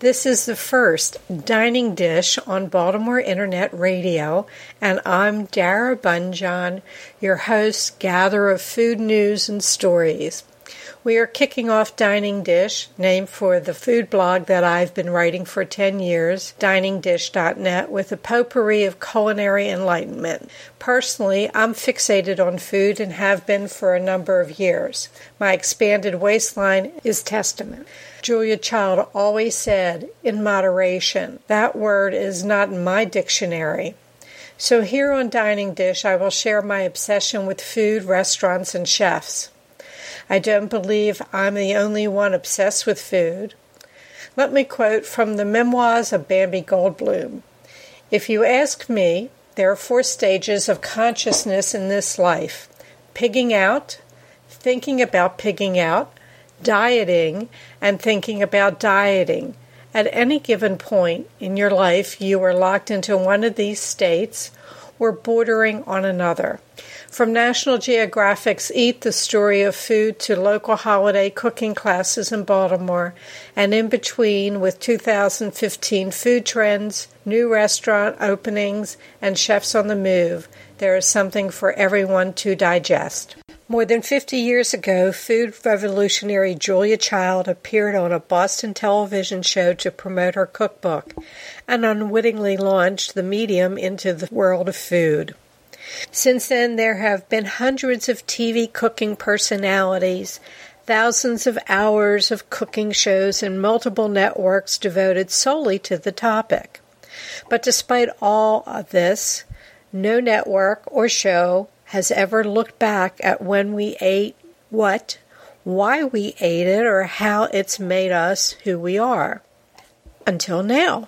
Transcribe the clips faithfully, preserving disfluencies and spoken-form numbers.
This is the first Dining Dish on Baltimore Internet Radio, and I'm Dara Bunjon, your host, gatherer of food news and stories. We are kicking off Dining Dish, named for the food blog that I've been writing for ten years, dining dish dot net, with a potpourri of culinary enlightenment. Personally, I'm fixated on food and have been for a number of years. My expanded waistline is testament. Julia Child always said, in moderation. That word is not in my dictionary. So here on Dining Dish, I will share my obsession with food, restaurants, and chefs. I don't believe I'm the only one obsessed with food. Let me quote from the memoirs of Bambi Goldbloom. If you ask me, there are four stages of consciousness in this life: pigging out, thinking about pigging out, dieting, and thinking about dieting. At any given point in your life, you are locked into one of these states or bordering on another. From National Geographic's Eat the Story of Food to local holiday cooking classes in Baltimore, and in between with two thousand fifteen food trends, new restaurant openings, and chefs on the move, there is something for everyone to digest. More than fifty years ago, food revolutionary Julia Child appeared on a Boston television show to promote her cookbook and unwittingly launched the medium into the world of food. Since then, there have been hundreds of T V cooking personalities, thousands of hours of cooking shows, and multiple networks devoted solely to the topic. But despite all of this, no network or show has ever looked back at when we ate what, why we ate it, or how it's made us who we are. Until now.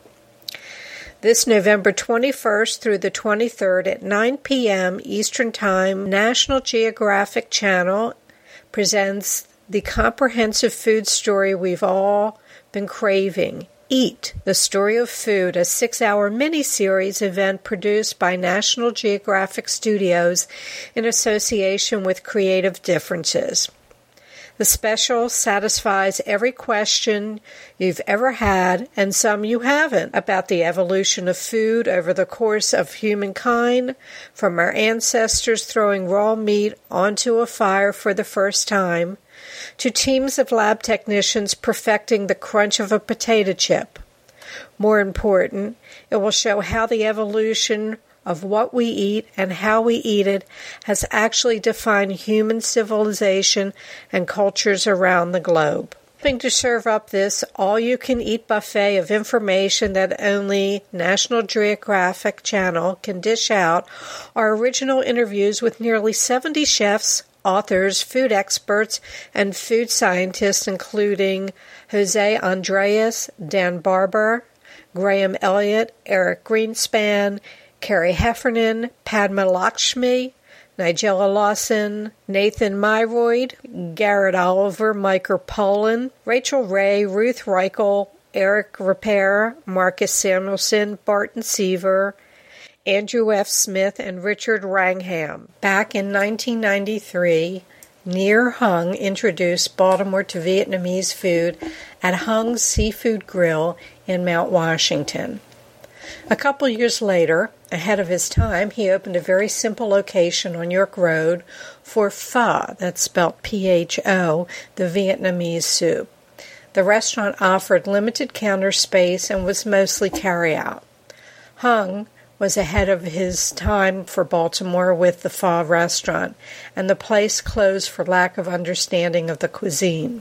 This November twenty-first through the twenty-third at nine p.m. Eastern Time, National Geographic Channel presents the comprehensive food story we've all been craving. Eat, the Story of Food, a six-hour mini-series event produced by National Geographic Studios in association with Creative Differences. The special satisfies every question you've ever had, and some you haven't, about the evolution of food over the course of humankind, from our ancestors throwing raw meat onto a fire for the first time, to teams of lab technicians perfecting the crunch of a potato chip. More important, it will show how the evolution of what we eat and how we eat it has actually defined human civilization and cultures around the globe. Helping to serve up this all-you-can-eat buffet of information that only National Geographic Channel can dish out are original interviews with nearly seventy chefs, authors, food experts, and food scientists, including Jose Andres, Dan Barber, Graham Elliott, Eric Greenspan, Carrie Heffernan, Padma Lakshmi, Nigella Lawson, Nathan Myroyd, Garrett Oliver, Micah Pollan, Rachel Ray, Ruth Reichel, Eric Repair, Marcus Samuelson, Barton Seaver, Andrew F. Smith, and Richard Wrangham. Back in nineteen ninety-three, Near Hung introduced Baltimore to Vietnamese food at Hung's Seafood Grill in Mount Washington. A couple years later, ahead of his time, he opened a very simple location on York Road for Pho, that's spelled P H O, the Vietnamese soup. The restaurant offered limited counter space and was mostly carry-out. Hung was ahead of his time for Baltimore with the Pho restaurant, and the place closed for lack of understanding of the cuisine.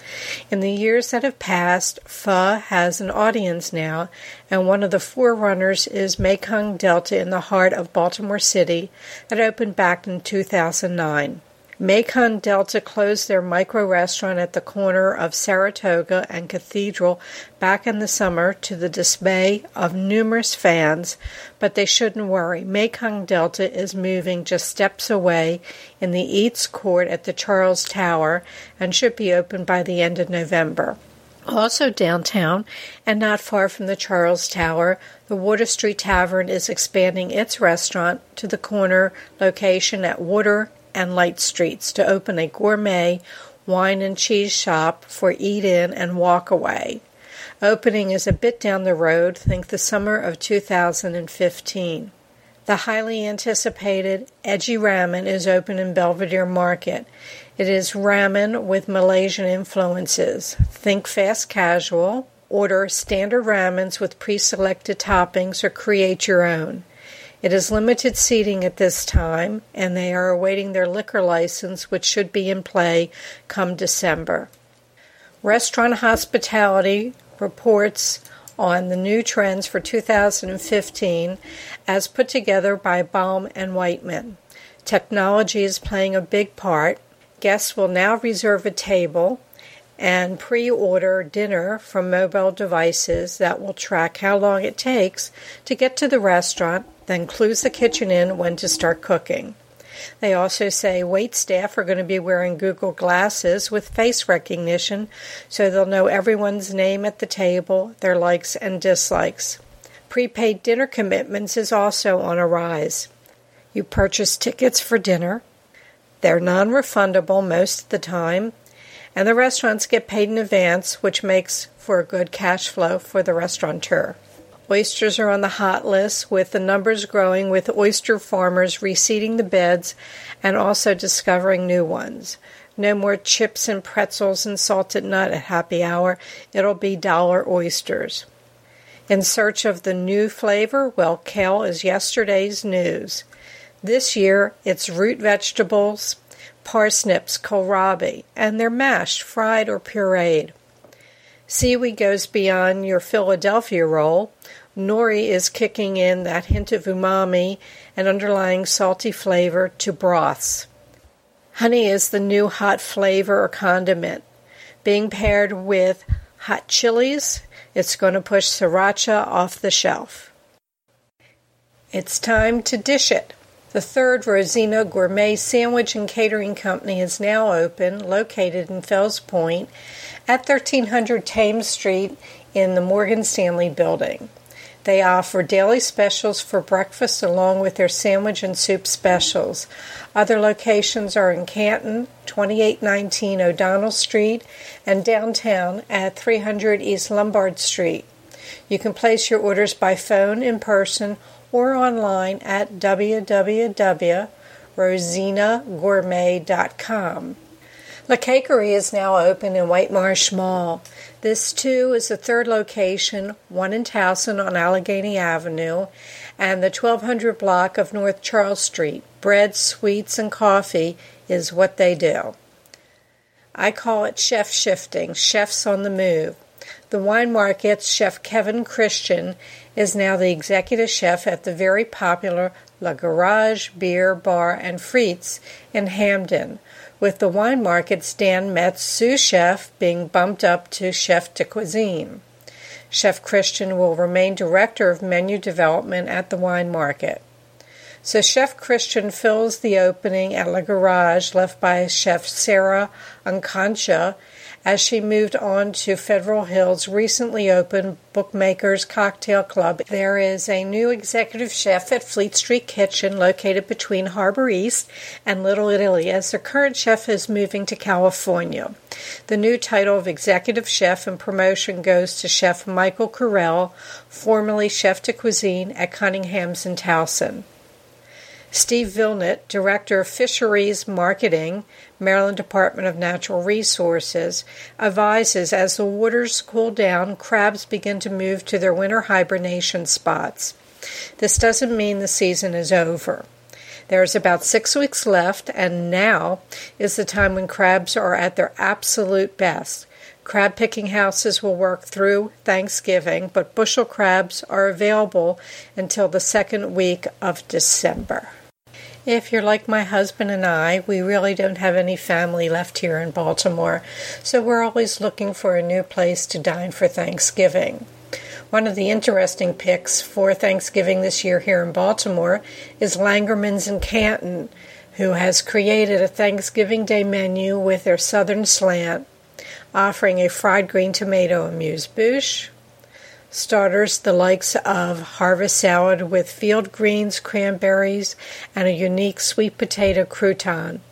In the years that have passed, Pho has an audience now, and one of the forerunners is Mekong Delta in the heart of Baltimore City that opened back in two thousand nine. Mekong Delta closed their micro-restaurant at the corner of Saratoga and Cathedral back in the summer to the dismay of numerous fans, but they shouldn't worry. Mekong Delta is moving just steps away in the Eats Court at the Charles Tower and should be open by the end of November. Also downtown, and not far from the Charles Tower, the Water Street Tavern is expanding its restaurant to the corner location at Water and Light Streets to open a gourmet wine and cheese shop for eat-in and walk-away. Opening is a bit down the road, think the summer of two thousand fifteen. The highly anticipated Edgy Ramen is open in Belvedere Market. It is ramen with Malaysian influences. Think fast casual, order standard ramens with pre-selected toppings, or create your own. It is limited seating at this time, and they are awaiting their liquor license, which should be in play come December. Restaurant Hospitality reports on the new trends for two thousand fifteen as put together by Baum and Whiteman. Technology is playing a big part. Guests will now reserve a table and pre-order dinner from mobile devices that will track how long it takes to get to the restaurant, then clues the kitchen in when to start cooking. They also say wait staff are going to be wearing Google Glasses with face recognition so they'll know everyone's name at the table, their likes and dislikes. Prepaid dinner commitments is also on a rise. You purchase tickets for dinner. They're non-refundable most of the time, and the restaurants get paid in advance, which makes for a good cash flow for the restaurateur. Oysters are on the hot list, with the numbers growing with oyster farmers reseeding the beds and also discovering new ones. No more chips and pretzels and salted nut at happy hour. It'll be dollar oysters. In search of the new flavor, well, kale is yesterday's news. This year, it's root vegetables, parsnips, kohlrabi, and they're mashed, fried, or pureed. Seaweed goes beyond your Philadelphia roll. Nori is kicking in that hint of umami and underlying salty flavor to broths. Honey is the new hot flavor or condiment. Being paired with hot chilies, it's going to push sriracha off the shelf. It's time to dish it. The third Rosina Gourmet Sandwich and Catering Company is now open, located in Fells Point at thirteen hundred Thames Street in the Morgan Stanley building. They offer daily specials for breakfast along with their sandwich and soup specials. Other locations are in Canton, twenty-eight nineteen O'Donnell Street, and downtown at three hundred East Lombard Street. You can place your orders by phone, in person, or online at w w w dot rosina gourmet dot com. La Cakery is now open in White Marsh Mall. This, too, is the third location, one in Towson on Allegheny Avenue, and the twelve hundred block of North Charles Street. Bread, sweets, and coffee is what they do. I call it chef shifting, chefs on the move. The Wine Market's Chef Kevin Christian is now the executive chef at the very popular La Garage Beer Bar and Frites in Hamden, with the Wine Market's Dan Metz, sous chef, being bumped up to chef de cuisine. Chef Christian will remain director of menu development at the Wine Market. So Chef Christian fills the opening at La Garage left by Chef Sarah Unconcha as she moved on to Federal Hill's recently opened Bookmakers Cocktail Club. There is a new executive chef at Fleet Street Kitchen located between Harbor East and Little Italy, as the current chef is moving to California. The new title of executive chef and promotion goes to Chef Michael Carell, formerly chef de cuisine at Cunningham's in Towson. Steve Vilnett, Director of Fisheries Marketing, Maryland Department of Natural Resources, advises as the waters cool down, crabs begin to move to their winter hibernation spots. This doesn't mean the season is over. There is about six weeks left, and now is the time when crabs are at their absolute best. Crab picking houses will work through Thanksgiving, but bushel crabs are available until the second week of December. If you're like my husband and I, we really don't have any family left here in Baltimore, so we're always looking for a new place to dine for Thanksgiving. One of the interesting picks for Thanksgiving this year here in Baltimore is Langerman's in Canton, who has created a Thanksgiving Day menu with their Southern slant, offering a fried green tomato amuse-bouche, starters the likes of harvest salad with field greens, cranberries, and a unique sweet potato crouton.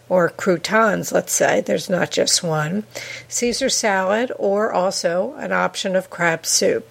or croutons, let's say, there's not just one, Caesar salad, or also an option of crab soup.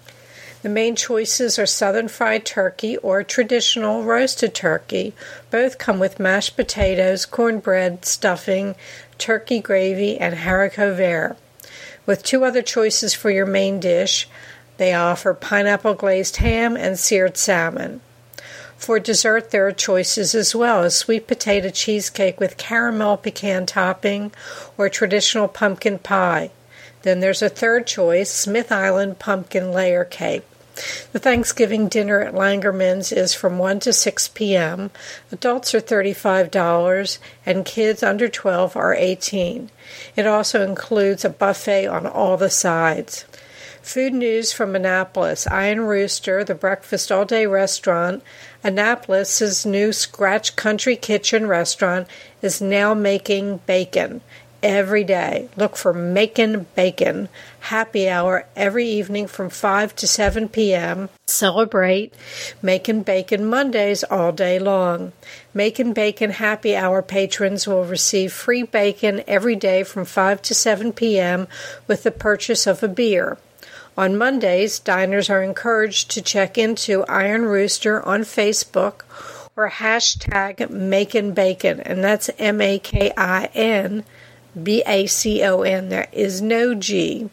The main choices are southern fried turkey or traditional roasted turkey. Both come with mashed potatoes, cornbread, stuffing, turkey gravy, and haricot vert. With two other choices for your main dish, they offer pineapple glazed ham and seared salmon. For dessert, there are choices as well, as sweet potato cheesecake with caramel pecan topping or traditional pumpkin pie. Then there's a third choice, Smith Island pumpkin layer cake. The Thanksgiving dinner at Langerman's is from one to six p.m. Adults are thirty-five dollars and kids under twelve are eighteen dollars. It also includes a buffet on all the sides. Food news from Annapolis. Iron Rooster, the breakfast all-day restaurant, Annapolis's new Scratch Country Kitchen restaurant, is now making bacon every day. Look for Makin' Bacon. Happy hour every evening from five to seven p.m. Celebrate Makin' Bacon Mondays all day long. Makin' Bacon happy hour patrons will receive free bacon every day from five to seven p.m. with the purchase of a beer. On Mondays, diners are encouraged to check into Iron Rooster on Facebook or hashtag Makin' Bacon, and that's M A K I N B A C O N. There is no G.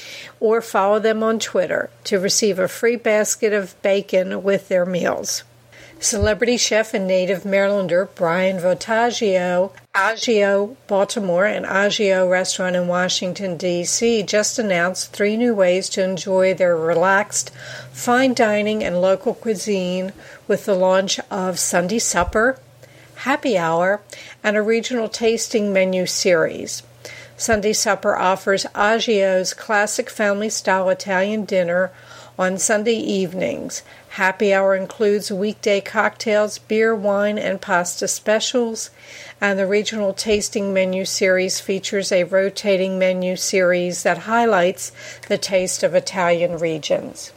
Or follow them on Twitter to receive a free basket of bacon with their meals. Celebrity chef and native Marylander Brian Votaggio, Agio Baltimore and Agio Restaurant in Washington, D C just announced three new ways to enjoy their relaxed, fine dining and local cuisine with the launch of Sunday Supper, Happy Hour, and a regional tasting menu series. Sunday Supper offers Agio's classic family-style Italian dinner on Sunday evenings. Happy Hour includes weekday cocktails, beer, wine, and pasta specials, and the regional tasting menu series features a rotating menu series that highlights the taste of Italian regions.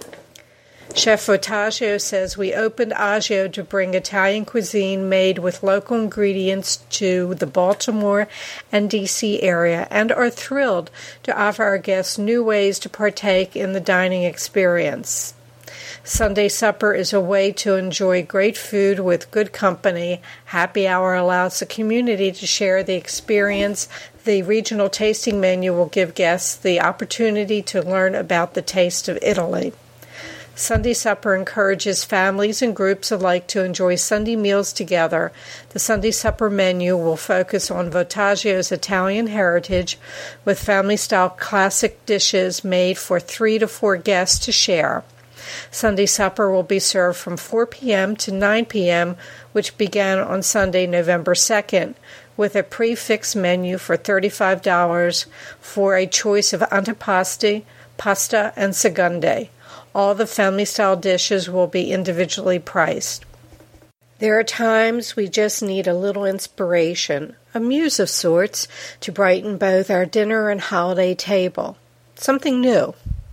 Chef Votaggio says, "We opened Agio to bring Italian cuisine made with local ingredients to the Baltimore and D C area and are thrilled to offer our guests new ways to partake in the dining experience. Sunday Supper is a way to enjoy great food with good company. Happy Hour allows the community to share the experience. The regional tasting menu will give guests the opportunity to learn about the taste of Italy. Sunday Supper encourages families and groups alike to enjoy Sunday meals together. The Sunday Supper menu will focus on Votaggio's Italian heritage with family-style classic dishes made for three to four guests to share. Sunday Supper will be served from four p.m. to nine p.m., which began on Sunday, November second, with a prefix menu for thirty-five dollars for a choice of antipasti, pasta, and seconde. All the family-style dishes will be individually priced. There are times we just need a little inspiration, a muse of sorts, to brighten both our dinner and holiday table. Something new.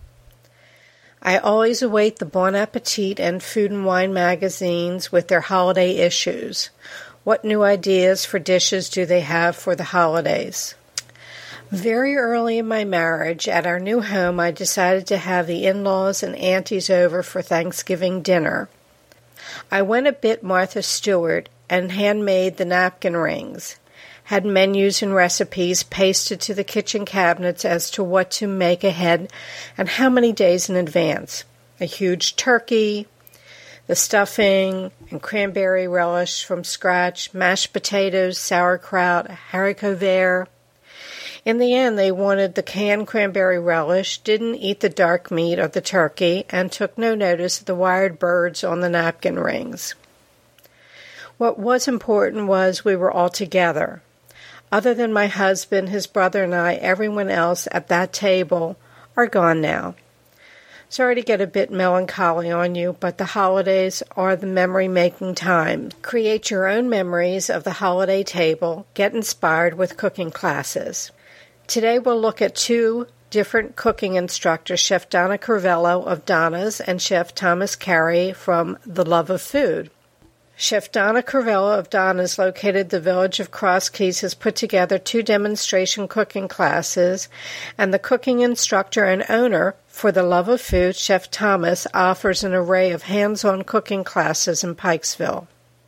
I always await the Bon Appetit and Food and Wine magazines with their holiday issues. What new ideas for dishes do they have for the holidays? Very early in my marriage, at our new home, I decided to have the in-laws and aunties over for Thanksgiving dinner. I went a bit Martha Stewart and handmade the napkin rings, had menus and recipes pasted to the kitchen cabinets as to what to make ahead and how many days in advance. A huge turkey, the stuffing, and cranberry relish from scratch, mashed potatoes, sauerkraut, haricot vert. In the end, they wanted the canned cranberry relish, didn't eat the dark meat of the turkey, and took no notice of the wired birds on the napkin rings. What was important was we were all together. Other than my husband, his brother, and I, everyone else at that table are gone now. Sorry to get a bit melancholy on you, but the holidays are the memory-making time. Create your own memories of the holiday table. Get inspired with cooking classes. Today we'll look at two different cooking instructors, Chef Donna Crivello of Donna's and Chef Thomas Carey from The Love of Food. Chef Donna Crivello of Donna's, located in the village of Cross Keys, has put together two demonstration cooking classes, and the cooking instructor and owner, For the Love of Food, Chef Thomas, offers an array of hands-on cooking classes in Pikesville.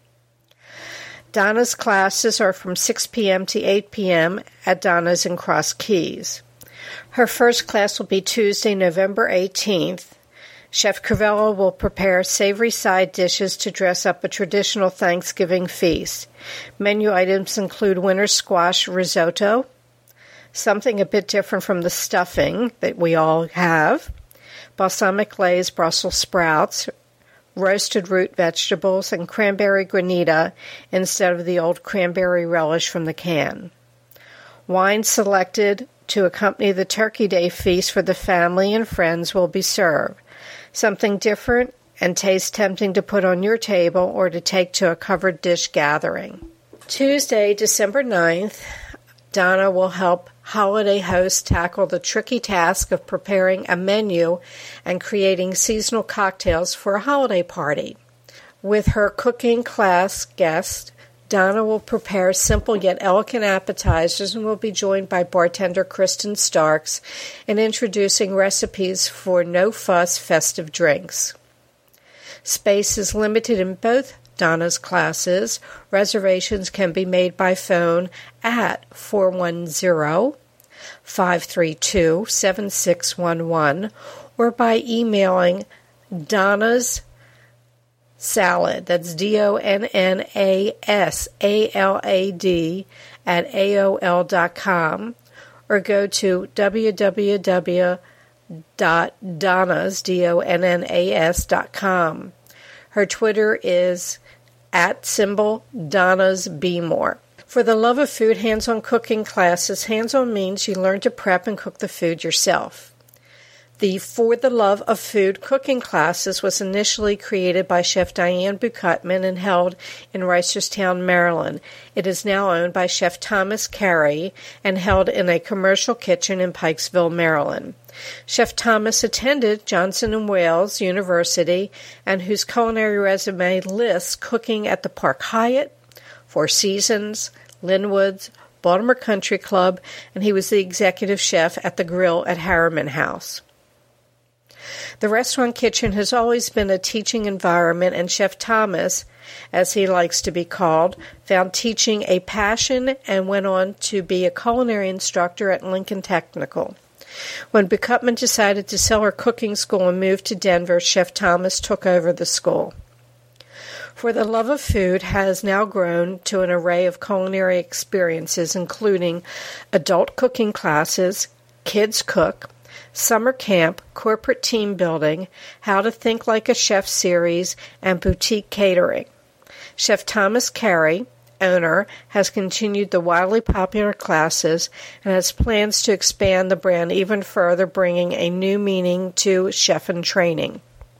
Donna's classes are from six p.m. to eight p.m. at Donna's in Cross Keys. Her first class will be Tuesday, November eighteenth. Chef Crivello will prepare savory side dishes to dress up a traditional Thanksgiving feast. Menu items include winter squash risotto, something a bit different from the stuffing that we all have, balsamic glaze Brussels sprouts, roasted root vegetables, and cranberry granita instead of the old cranberry relish from the can. Wine selected to accompany the Turkey Day feast for the family and friends will be served. Something different and taste tempting to put on your table or to take to a covered dish gathering. Tuesday, December ninth, Donna will help holiday hosts tackle the tricky task of preparing a menu and creating seasonal cocktails for a holiday party. With her cooking class guest, Donna will prepare simple yet elegant appetizers and will be joined by bartender Kristen Starks in introducing recipes for no-fuss festive drinks. Space is limited in both Donna's classes. Reservations can be made by phone at four one zero, five three two, seven six one one or by emailing Donna's Salad, that's D O N N A S A L A D, at A O L dot com, or go to w w w dot donnas, D O N N A S, dot com. Her Twitter is at symbol Donna's Be More. For the Love of Food hands-on cooking classes, hands-on means you learn to prep and cook the food yourself. The For the Love of Food cooking classes was initially created by Chef Diane Bucutman and held in Reisterstown, Maryland. It is now owned by Chef Thomas Carey and held in a commercial kitchen in Pikesville, Maryland. Chef Thomas attended Johnson and Wales University and whose culinary resume lists cooking at the Park Hyatt, Four Seasons, Linwoods, Baltimore Country Club, and he was the executive chef at the Grill at Harriman House. The restaurant kitchen has always been a teaching environment, and Chef Thomas, as he likes to be called, found teaching a passion and went on to be a culinary instructor at Lincoln Technical. When Bucutman decided to sell her cooking school and move to Denver, Chef Thomas took over the school. For the Love of Food has now grown to an array of culinary experiences, including adult cooking classes, kids cook, summer camp, corporate team building, how to think like a chef series, and boutique catering. Chef Thomas Carey, owner, has continued the wildly popular classes and has plans to expand the brand even further, bringing a new meaning to chef and training.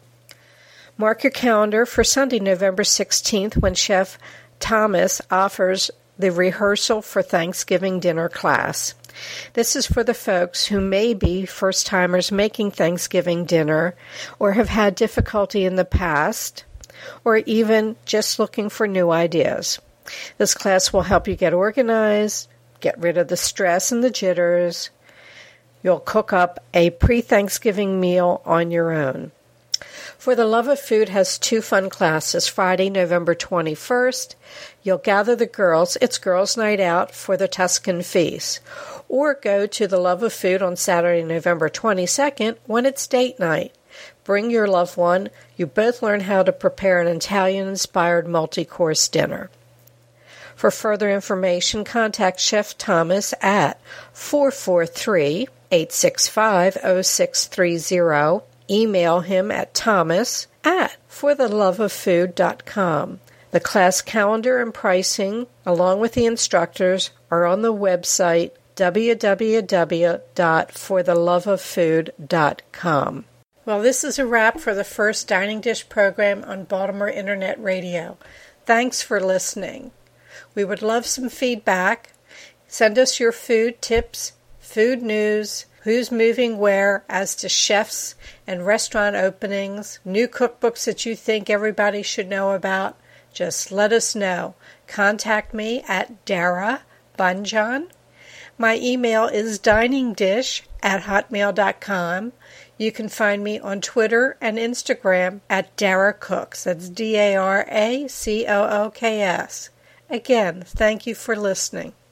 Mark your calendar for Sunday, November sixteenth, when Chef Thomas offers the rehearsal for Thanksgiving dinner class. This is for the folks who may be first-timers making Thanksgiving dinner or have had difficulty in the past or even just looking for new ideas. This class will help you get organized, get rid of the stress and the jitters. You'll cook up a pre-Thanksgiving meal on your own. For the Love of Food has two fun classes. Friday, November twenty-first, you'll gather the girls. It's Girls' Night Out for the Tuscan Feast. Or go to the Love of Food on Saturday, November twenty-second, when it's date night. Bring your loved one. You both learn how to prepare an Italian-inspired multi-course dinner. For further information, contact Chef Thomas at four four three, eight six five, zero six three zero. Email him at thomas at for the love of food dot com. The class calendar and pricing, along with the instructors, are on the website w w w dot for the love of food dot com. Well, this is a wrap for the first Dining Dish program on Baltimore Internet Radio. Thanks for listening. We would love some feedback. Send us your food tips, food news, who's moving where as to chefs and restaurant openings, new cookbooks that you think everybody should know about. just let us know. Contact me at Dara Bunjan. My email is diningdish at hotmail dot com. You can find me on Twitter and Instagram at Dara Cooks. That's D A R A C O O K S. Again, thank you for listening.